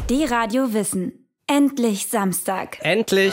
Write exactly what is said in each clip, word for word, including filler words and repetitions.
D-Radio Wissen. Endlich Samstag. Endlich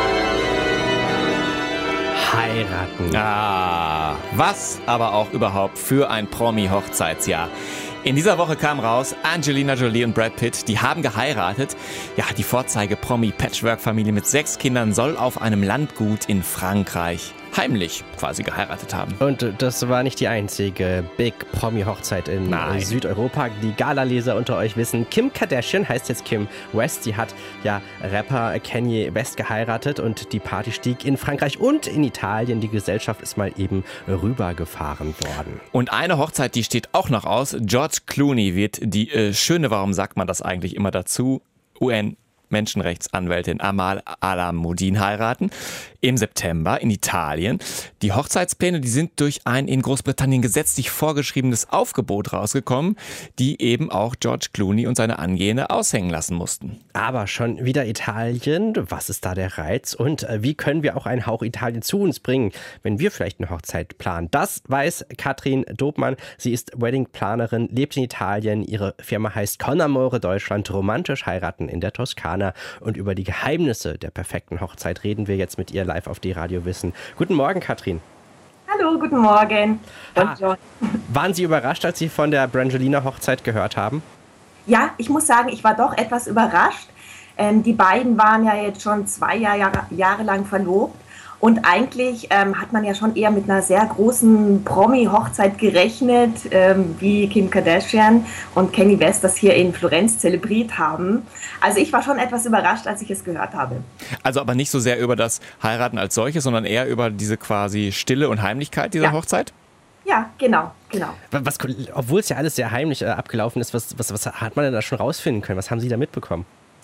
heiraten. Ah, was aber auch überhaupt für ein Promi-Hochzeitsjahr. In dieser Woche kam raus, Angelina Jolie und Brad Pitt, die haben geheiratet. Ja, die Vorzeige-Promi-Patchwork-Familie mit sechs Kindern soll auf einem Landgut in Frankreich heimlich quasi geheiratet haben. Und das war nicht die einzige Big Promi-Hochzeit in Nein. Südeuropa. Die Gala-Leser unter euch wissen, Kim Kardashian heißt jetzt Kim West. Sie hat ja Rapper Kanye West geheiratet und die Party stieg in Frankreich und in Italien. Die Gesellschaft ist mal eben rübergefahren worden. Und eine Hochzeit, die steht auch noch aus. George Clooney wird die äh, schöne, warum sagt man das eigentlich immer dazu, U N Menschenrechtsanwältin Amal Alamoudine heiraten im September in Italien. Die Hochzeitspläne, die sind durch ein in Großbritannien gesetzlich vorgeschriebenes Aufgebot rausgekommen, die eben auch George Clooney und seine Angehende aushängen lassen mussten. Aber schon wieder Italien. Was ist da der Reiz? Und wie können wir auch einen Hauch Italien zu uns bringen, wenn wir vielleicht eine Hochzeit planen? Das weiß Katrin Dobmann. Sie ist Weddingplanerin, lebt in Italien. Ihre Firma heißt Con Amore Deutschland. Romantisch heiraten in der Toskana. Und über die Geheimnisse der perfekten Hochzeit reden wir jetzt mit ihr live auf D-Radio Wissen. Guten Morgen, Katrin. Hallo, guten Morgen. Ah, waren Sie überrascht, als Sie von der Brangelina-Hochzeit gehört haben? Ja, ich muss sagen, ich war doch etwas überrascht. Ähm, die beiden waren ja jetzt schon zwei Jahre, Jahre lang verlobt. Und eigentlich ähm, hat man ja schon eher mit einer sehr großen Promi-Hochzeit gerechnet, ähm, wie Kim Kardashian und Kanye West das hier in Florenz zelebriert haben. Also ich war schon etwas überrascht, als ich es gehört habe. Also aber nicht so sehr über das Heiraten als solches, sondern eher über diese quasi Stille und Heimlichkeit dieser Ja. Hochzeit? Ja, genau, genau. Was, obwohl es ja alles sehr heimlich äh, abgelaufen ist, was, was, was hat man denn da schon rausfinden können? Was haben Sie da mitbekommen?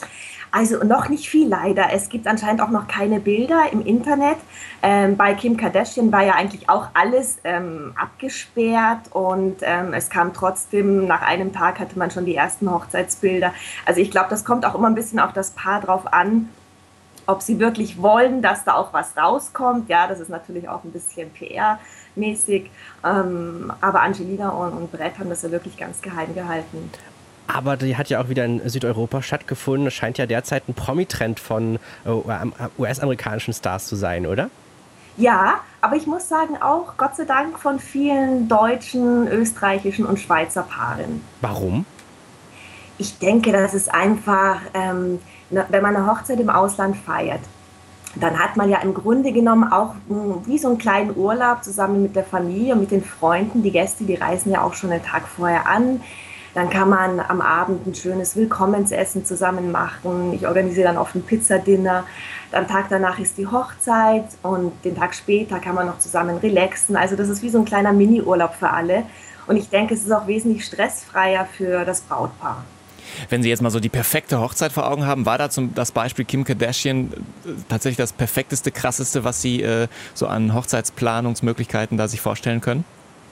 Also noch nicht viel leider. Es gibt anscheinend auch noch keine Bilder im Internet. Ähm, bei Kim Kardashian war ja eigentlich auch alles ähm, abgesperrt und ähm, es kam trotzdem, nach einem Tag hatte man schon die ersten Hochzeitsbilder. Also ich glaube, das kommt auch immer ein bisschen auf das Paar drauf an, ob sie wirklich wollen, dass da auch was rauskommt. Ja, das ist natürlich auch ein bisschen P R-mäßig. Ähm, aber Angelina und, und Brett haben das ja wirklich ganz geheim gehalten. Aber die hat ja auch wieder in Südeuropa stattgefunden. Es scheint ja derzeit ein Promi-Trend von U S-amerikanischen Stars zu sein, oder? Ja, aber ich muss sagen auch, Gott sei Dank, von vielen deutschen, österreichischen und Schweizer Paaren. Warum? Ich denke, das ist einfach, ähm, wenn man eine Hochzeit im Ausland feiert, dann hat man ja im Grunde genommen auch mh, wie so einen kleinen Urlaub zusammen mit der Familie, mit den Freunden. Die Gäste, die reisen ja auch schon einen Tag vorher an. Dann kann man am Abend ein schönes Willkommensessen zusammen machen. Ich organisiere dann oft ein Pizzadinner. Am Tag danach ist die Hochzeit und den Tag später kann man noch zusammen relaxen. Also das ist wie so ein kleiner Mini-Urlaub für alle. Und ich denke, es ist auch wesentlich stressfreier für das Brautpaar. Wenn Sie jetzt mal so die perfekte Hochzeit vor Augen haben, war da zum, das Beispiel Kim Kardashian äh, tatsächlich das perfekteste, krasseste, was Sie äh, so an Hochzeitsplanungsmöglichkeiten da sich vorstellen können?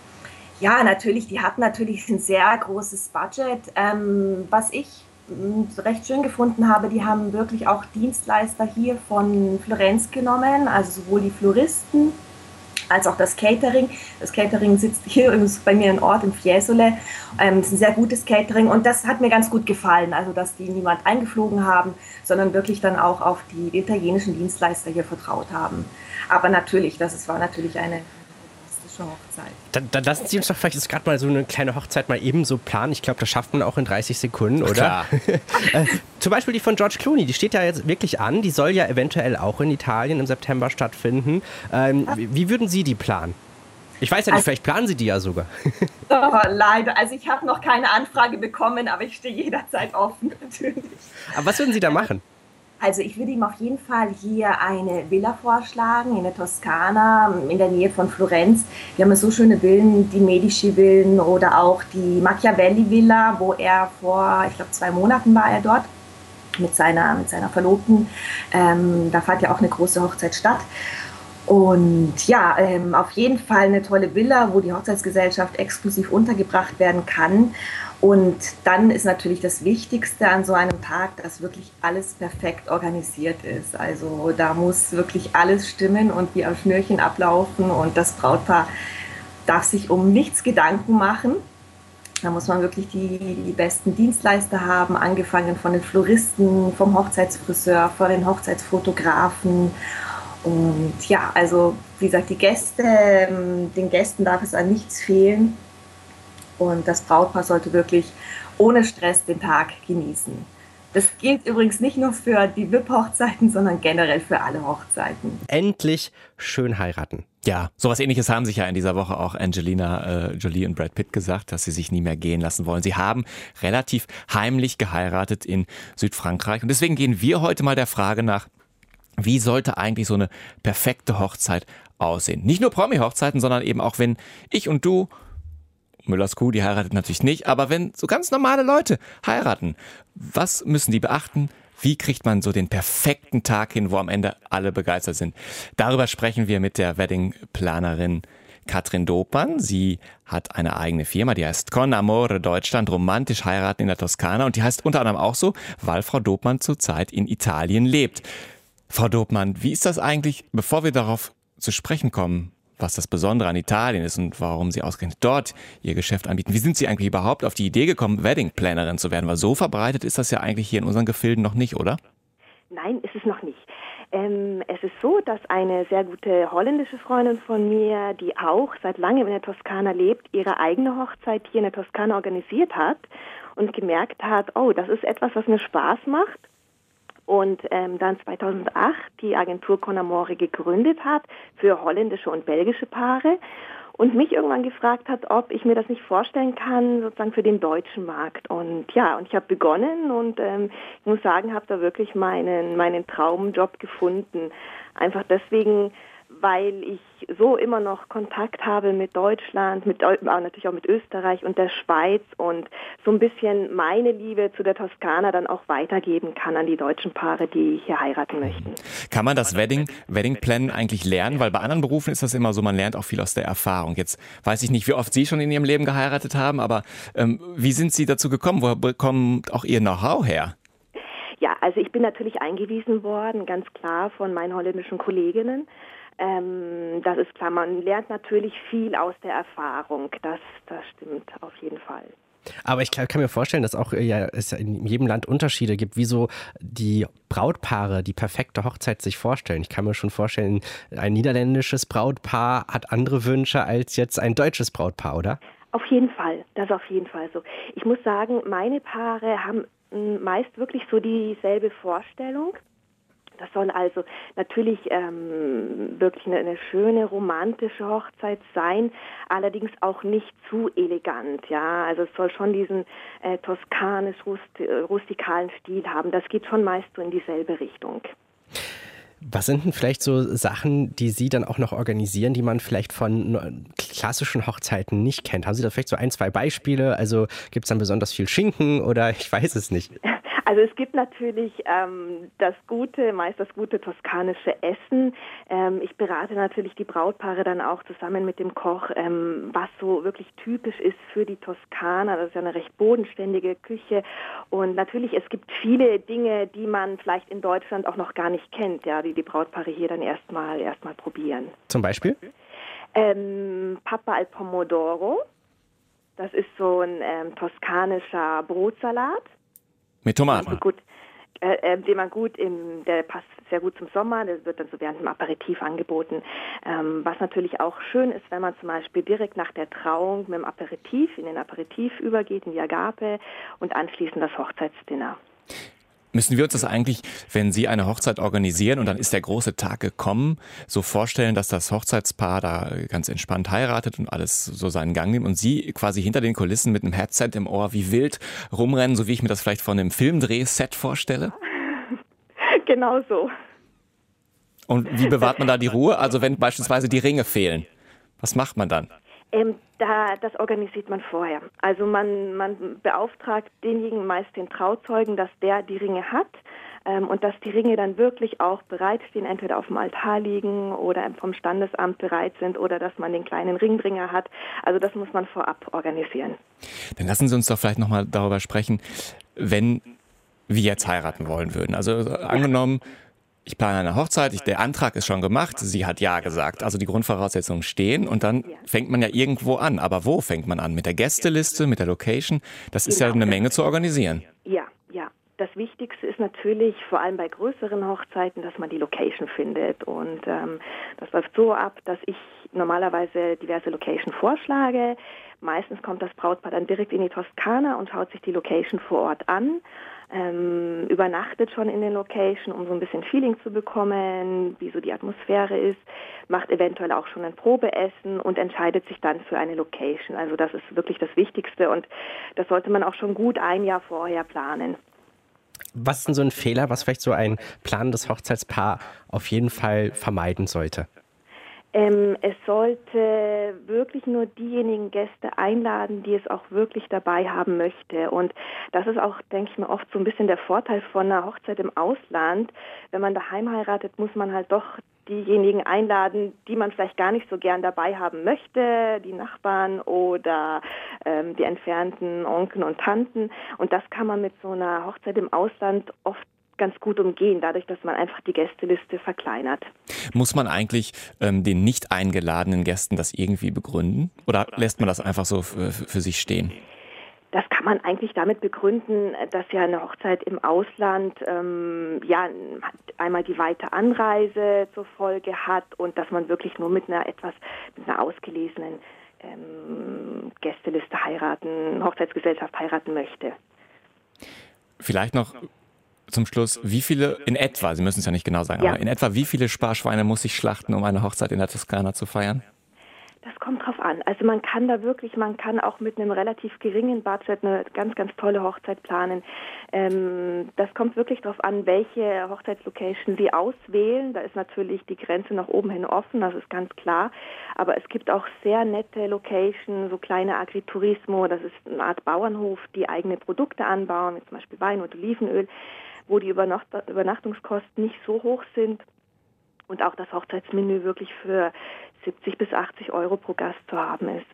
Ja, natürlich, die hatten natürlich ein sehr großes Budget. Ähm, was ich mh, recht schön gefunden habe, die haben wirklich auch Dienstleister hier von Florenz genommen, also sowohl die Floristen als auch das Catering. Das Catering sitzt hier bei mir im Ort in Fiesole. Ähm, das ist ein sehr gutes Catering und das hat mir ganz gut gefallen, also dass die niemand eingeflogen haben, sondern wirklich dann auch auf die italienischen Dienstleister hier vertraut haben. Aber natürlich, das ist, war natürlich eine Hochzeit. Dann, dann lassen Sie uns doch vielleicht jetzt gerade mal so eine kleine Hochzeit mal eben so planen. Ich glaube, das schafft man auch in dreißig Sekunden, oder? Klar. äh, zum Beispiel die von George Clooney, die steht ja jetzt wirklich an. Die soll ja eventuell auch in Italien im September stattfinden. Ähm, wie, wie würden Sie die planen? Ich weiß ja nicht, also, vielleicht planen Sie die ja sogar. Oh, leider. Also ich habe noch keine Anfrage bekommen, aber ich stehe jederzeit offen, natürlich. Aber was würden Sie da machen? Also ich würde ihm auf jeden Fall hier eine Villa vorschlagen in der Toskana, in der Nähe von Florenz. Wir haben so schöne Villen, die Medici-Villen oder auch die Machiavelli-Villa, wo er vor, ich glaube, zwei Monaten war er dort mit seiner, mit seiner Verlobten. Ähm, da fand ja auch eine große Hochzeit statt. Und ja, ähm, auf jeden Fall eine tolle Villa, wo die Hochzeitsgesellschaft exklusiv untergebracht werden kann. Und dann ist natürlich das Wichtigste an so einem Tag, dass wirklich alles perfekt organisiert ist. Also da muss wirklich alles stimmen und wie am Schnürchen ablaufen und das Brautpaar darf sich um nichts Gedanken machen. Da muss man wirklich die, die besten Dienstleister haben, angefangen von den Floristen, vom Hochzeitsfriseur, von den Hochzeitsfotografen. Und ja, also wie gesagt, die Gäste, den Gästen darf es an nichts fehlen. Und das Brautpaar sollte wirklich ohne Stress den Tag genießen. Das gilt übrigens nicht nur für die V I P-Hochzeiten, sondern generell für alle Hochzeiten. Endlich schön heiraten. Ja, sowas Ähnliches haben sich ja in dieser Woche auch Angelina äh, Jolie und Brad Pitt gesagt, dass sie sich nie mehr gehen lassen wollen. Sie haben relativ heimlich geheiratet in Südfrankreich. Und deswegen gehen wir heute mal der Frage nach, wie sollte eigentlich so eine perfekte Hochzeit aussehen? Nicht nur Promi-Hochzeiten, sondern eben auch, wenn ich und du, Müllers Kuh, die heiratet natürlich nicht, aber wenn so ganz normale Leute heiraten, was müssen die beachten? Wie kriegt man so den perfekten Tag hin, wo am Ende alle begeistert sind? Darüber sprechen wir mit der Wedding-Planerin Katrin Dobmann. Sie hat eine eigene Firma, die heißt Con Amore Deutschland, romantisch heiraten in der Toskana. Und die heißt unter anderem auch so, weil Frau Dobmann zurzeit in Italien lebt. Frau Dobmann, wie ist das eigentlich, bevor wir darauf zu sprechen kommen, was das Besondere an Italien ist und warum Sie ausgerechnet dort Ihr Geschäft anbieten? Wie sind Sie eigentlich überhaupt auf die Idee gekommen, Wedding-Plannerin zu werden? Weil so verbreitet ist das ja eigentlich hier in unseren Gefilden noch nicht, oder? Nein, ist es noch nicht. Ähm, es ist so, dass eine sehr gute holländische Freundin von mir, die auch seit langem in der Toskana lebt, ihre eigene Hochzeit hier in der Toskana organisiert hat und gemerkt hat, oh, das ist etwas, was mir Spaß macht. Und ähm, dann zweitausendacht die Agentur Con Amore gegründet hat für holländische und belgische Paare und mich irgendwann gefragt hat, ob ich mir das nicht vorstellen kann, sozusagen für den deutschen Markt. Und ja, und ich habe begonnen und ähm, ich muss sagen, habe da wirklich meinen, meinen Traumjob gefunden. Einfach deswegen, weil ich so immer noch Kontakt habe mit Deutschland, mit natürlich auch mit Österreich und der Schweiz und so ein bisschen meine Liebe zu der Toskana dann auch weitergeben kann an die deutschen Paare, die hier heiraten möchten. Kann man das Wedding, Wedding Planen eigentlich lernen? Weil bei anderen Berufen ist das immer so, man lernt auch viel aus der Erfahrung. Jetzt weiß ich nicht, wie oft Sie schon in Ihrem Leben geheiratet haben, aber ähm, wie sind Sie dazu gekommen? Woher kommt auch Ihr Know-how her? Ja, also ich bin natürlich eingewiesen worden, ganz klar von meinen holländischen Kolleginnen. Ähm, das ist klar, man lernt natürlich viel aus der Erfahrung, das, das stimmt auf jeden Fall. Aber ich kann, kann mir vorstellen, dass auch ja, es ja in jedem Land Unterschiede gibt, wie so die Brautpaare die perfekte Hochzeit sich vorstellen. Ich kann mir schon vorstellen, ein niederländisches Brautpaar hat andere Wünsche als jetzt ein deutsches Brautpaar, oder? Auf jeden Fall, das ist auf jeden Fall so. Ich muss sagen, meine Paare haben meist wirklich so dieselbe Vorstellung. Das soll also natürlich ähm, wirklich eine, eine schöne romantische Hochzeit sein, allerdings auch nicht zu elegant. Ja, also es soll schon diesen äh, toskanisch-rustikalen Stil haben. Das geht schon meist so in dieselbe Richtung. Was sind denn vielleicht so Sachen, die Sie dann auch noch organisieren, die man vielleicht von klassischen Hochzeiten nicht kennt? Haben Sie da vielleicht so ein, zwei Beispiele? Also gibt es dann besonders viel Schinken oder ich weiß es nicht? Also es gibt natürlich ähm, das gute, meist das gute toskanische Essen. Ähm, ich berate natürlich die Brautpaare dann auch zusammen mit dem Koch, ähm, was so wirklich typisch ist für die Toskana. Das ist ja eine recht bodenständige Küche. Und natürlich, es gibt viele Dinge, die man vielleicht in Deutschland auch noch gar nicht kennt, ja, die die Brautpaare hier dann erstmal erstmal probieren. Zum Beispiel? Ähm, Papa al Pomodoro. Das ist so ein ähm, toskanischer Brotsalat. Mit Tomaten? Also gut, äh, äh, den man gut, im, der passt sehr gut zum Sommer, der wird dann so während dem Aperitif angeboten. Ähm, was natürlich auch schön ist, wenn man zum Beispiel direkt nach der Trauung mit dem Aperitif in den Aperitif übergeht, in die Agape und anschließend das Hochzeitsdinner. Müssen wir uns das eigentlich, wenn Sie eine Hochzeit organisieren und dann ist der große Tag gekommen, so vorstellen, dass das Hochzeitspaar da ganz entspannt heiratet und alles so seinen Gang nimmt und Sie quasi hinter den Kulissen mit einem Headset im Ohr wie wild rumrennen, so wie ich mir das vielleicht von einem Filmdrehset vorstelle? Genau so. Und wie bewahrt man da die Ruhe? Also wenn beispielsweise die Ringe fehlen, was macht man dann? Ähm, da, das organisiert man vorher. Also man, man beauftragt denjenigen, meist den Trauzeugen, dass der die Ringe hat ähm, und dass die Ringe dann wirklich auch bereitstehen, entweder auf dem Altar liegen oder vom Standesamt bereit sind oder dass man den kleinen Ringbringer hat. Also das muss man vorab organisieren. Dann lassen Sie uns doch vielleicht nochmal darüber sprechen, wenn wir jetzt heiraten wollen würden. Also angenommen, ich plane eine Hochzeit, ich, der Antrag ist schon gemacht, sie hat ja gesagt. Also die Grundvoraussetzungen stehen und dann Ja. fängt man ja irgendwo an. Aber wo fängt man an? Mit der Gästeliste, mit der Location? Das ist ja Genau. eine Menge zu organisieren. Ja, ja. Das Wichtigste ist natürlich, vor allem bei größeren Hochzeiten, dass man die Location findet. Und ähm, das läuft so ab, dass ich normalerweise diverse Location vorschlage. Meistens kommt das Brautpaar dann direkt in die Toskana und schaut sich die Location vor Ort an. Ähm, übernachtet schon in den Location, um so ein bisschen Feeling zu bekommen, wie so die Atmosphäre ist, macht eventuell auch schon ein Probeessen und entscheidet sich dann für eine Location. Also das ist wirklich das Wichtigste und das sollte man auch schon gut ein Jahr vorher planen. Was ist denn so ein Fehler, was vielleicht so ein planendes Hochzeitspaar auf jeden Fall vermeiden sollte? Ähm, es sollte wirklich nur diejenigen Gäste einladen, die es auch wirklich dabei haben möchte. Und das ist auch, denke ich mir, oft so ein bisschen der Vorteil von einer Hochzeit im Ausland. Wenn man daheim heiratet, muss man halt doch diejenigen einladen, die man vielleicht gar nicht so gern dabei haben möchte, die Nachbarn oder ähm, die entfernten Onkel und Tanten. Und das kann man mit so einer Hochzeit im Ausland oft ganz gut umgehen, dadurch, dass man einfach die Gästeliste verkleinert. Muss man eigentlich ähm, den nicht eingeladenen Gästen das irgendwie begründen? Oder lässt man das einfach so für, für sich stehen? Das kann man eigentlich damit begründen, dass ja eine Hochzeit im Ausland ähm, ja einmal die weite Anreise zur Folge hat und dass man wirklich nur mit einer etwas mit einer ausgelesenen ähm, Gästeliste heiraten, Hochzeitsgesellschaft heiraten möchte. Vielleicht noch zum Schluss, wie viele in etwa, Sie müssen es ja nicht genau sagen, Ja. aber in etwa wie viele Sparschweine muss ich schlachten, um eine Hochzeit in der Toskana zu feiern? Das kommt drauf an. Also man kann da wirklich, man kann auch mit einem relativ geringen Budget eine ganz, ganz tolle Hochzeit planen. Ähm, das kommt wirklich drauf an, welche Hochzeitslocation Sie auswählen. Da ist natürlich die Grenze nach oben hin offen, das ist ganz klar. Aber es gibt auch sehr nette Locations, so kleine Agriturismo, das ist eine Art Bauernhof, die eigene Produkte anbauen, wie zum Beispiel Wein und Olivenöl, wo die Übernacht- Übernachtungskosten nicht so hoch sind. Und auch das Hochzeitsmenü wirklich für siebzig bis achtzig Euro pro Gast zu haben ist.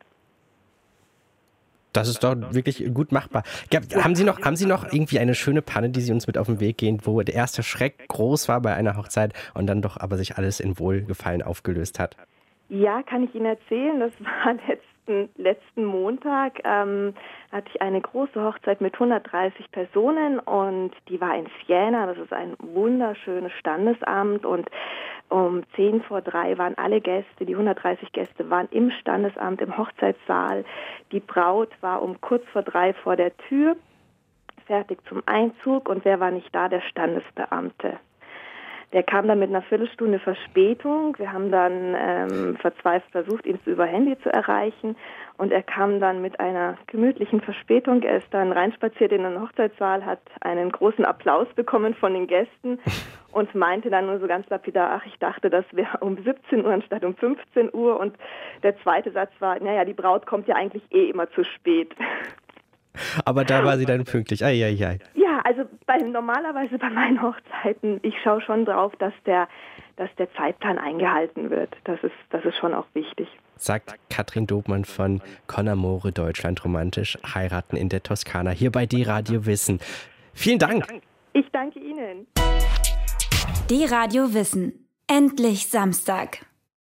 Das ist doch wirklich gut machbar. Ja, haben Sie noch, haben Sie noch irgendwie eine schöne Panne, die Sie uns mit auf den Weg gehen, wo der erste Schreck groß war bei einer Hochzeit und dann doch aber sich alles in Wohlgefallen aufgelöst hat? Ja, kann ich Ihnen erzählen. Das war letzten, letzten Montag. Ähm, hatte ich eine große Hochzeit mit hundertdreißig Personen und die war in Siena. Das ist ein wunderschönes Standesamt und um zehn vor drei waren alle Gäste, die hundertdreißig Gäste waren im Standesamt, im Hochzeitssaal. Die Braut war um kurz vor drei vor der Tür, fertig zum Einzug und wer war nicht da? Der Standesbeamte. Der kam dann mit einer Viertelstunde Verspätung. Wir haben dann ähm, verzweifelt versucht, ihn über Handy zu erreichen. Und er kam dann mit einer gemütlichen Verspätung. Er ist dann reinspaziert in den Hochzeitssaal, hat einen großen Applaus bekommen von den Gästen und meinte dann nur so ganz lapidar, ach, ich dachte, das wäre um siebzehn Uhr anstatt um fünfzehn Uhr. Und der zweite Satz war, naja, die Braut kommt ja eigentlich eh immer zu spät. Aber da war sie dann pünktlich. Ai, ai, ai. Ja, also bei, normalerweise bei meinen Hochzeiten, ich schaue schon drauf, dass der, dass der Zeitplan eingehalten wird. Das ist, das ist schon auch wichtig. Sagt Katrin Dobmann von Con Amore Deutschland romantisch heiraten in der Toskana hier bei D-Radio Wissen. Vielen Dank. Ich danke Ihnen. D-Radio Wissen. Endlich Samstag.